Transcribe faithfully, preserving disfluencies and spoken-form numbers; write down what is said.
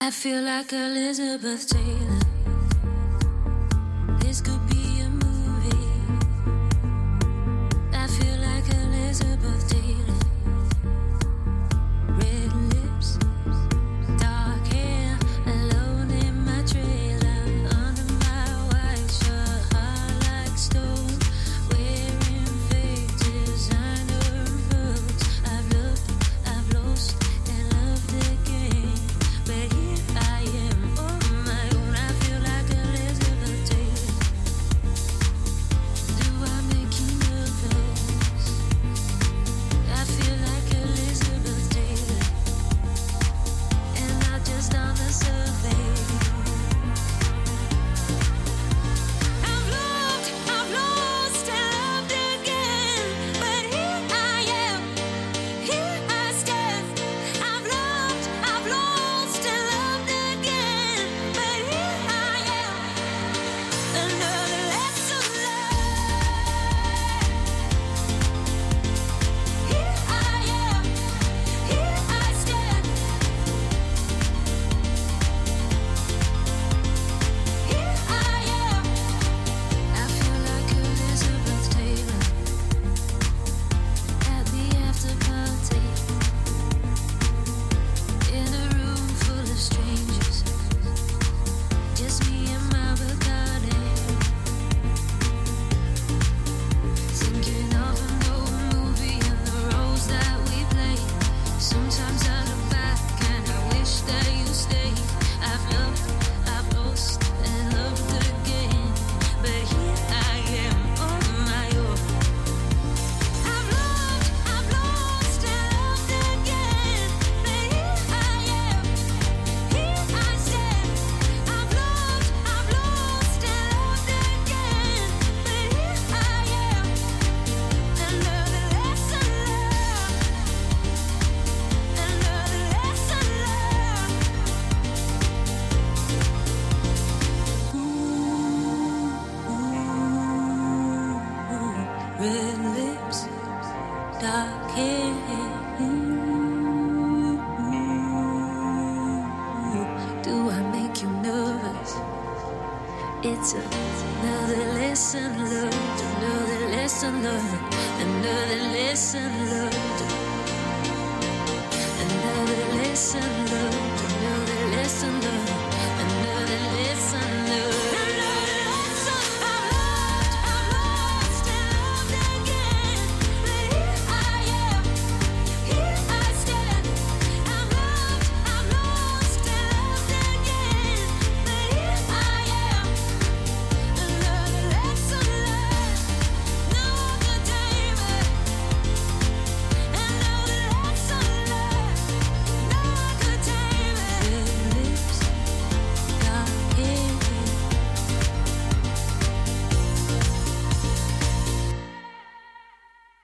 I feel like Elizabeth Taylor. This could be a movie. I feel like Elizabeth Taylor. Red lips, dark hair, alone in my trailer, under my white shirt, hard like stone, wearing fake designer boots. I've looked, I've lost, and loved again, but here I am on my own. I feel like Elizabeth Taylor. Do I make you nervous? I feel like Elizabeth Taylor, and not just on the surface. I've loved, I've lost, and loved again, but here I am, here I stand. I've loved, I've lost, and loved again, but here I am, another lesson learned. Here I am, here I stand. Here I am. I feel like Elizabeth Taylor at the after party, in a room full of strangers, just me and my Bacardi, thinking of an old movie and the roles that we played. Sometimes I look back and I wish that you stayed. I've loved, I've lost, and loved again, but here I am on my own. I've loved, I've lost, and loved again, but here I am, here I stand. I've loved, I've lost, and loved again, but here I am, another lesson learned, another lesson learned. Red lips, dark hair. Do I make you nervous? It's another lesson learned, another lesson learned, another lesson learned,